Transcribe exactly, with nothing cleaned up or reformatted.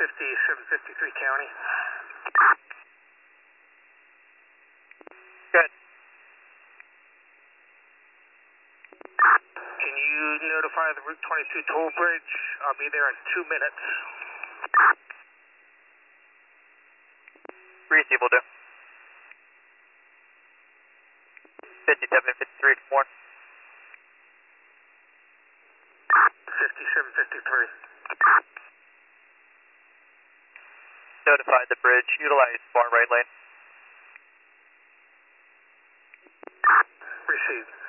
fifty-seven fifty-three County. Good. Can you notify the Route twenty-two toll bridge? I'll be there in two minutes. Receive will do. fifty-seven fifty-three to more. fifty-seven fifty-three. Notified the bridge. Utilize far right lane. Received.